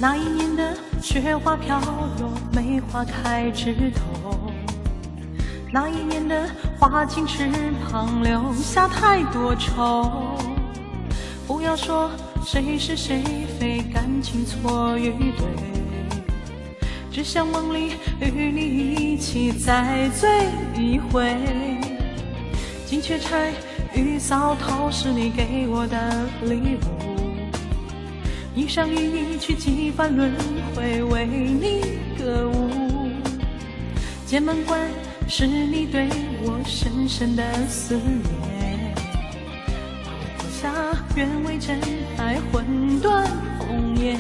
那一年的雪花飘落，梅花开枝头。那一年的花径池旁留下太多愁。不要说谁是谁非，感情错与对，只想梦里与你一起再醉一回。金雀钗玉搔头是你给我的礼物，一生一去几番轮回，为你歌舞。剑门关是你对我深深的思念，留下愿为真爱魂断红颜。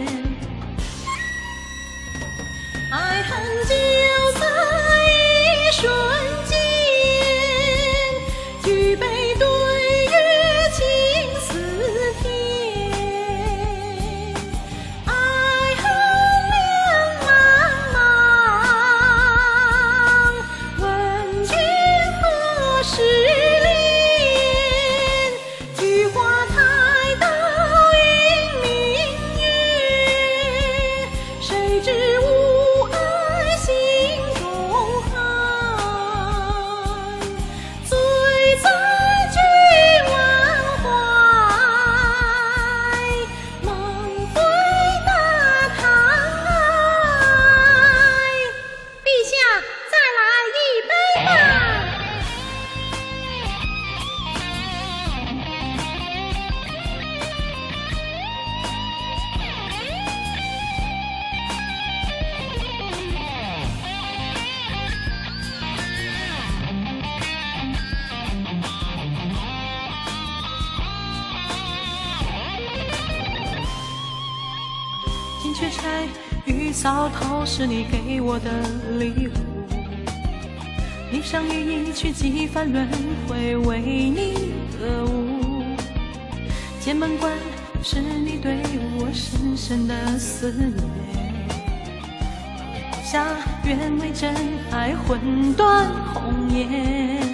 爱恨就在一瞬间，举杯对月情似天。爱恨两茫茫，问君何时恋？菊花台倒映明月，谁知无爱心中寒。醉在君晚怀，梦回大唐来。陛下，再来一杯吧。金雀钗玉搔头是你给我的礼物，一生一去几番轮回，为你歌舞。剑门关是你对我深深的思念，留下愿为真爱魂断红颜。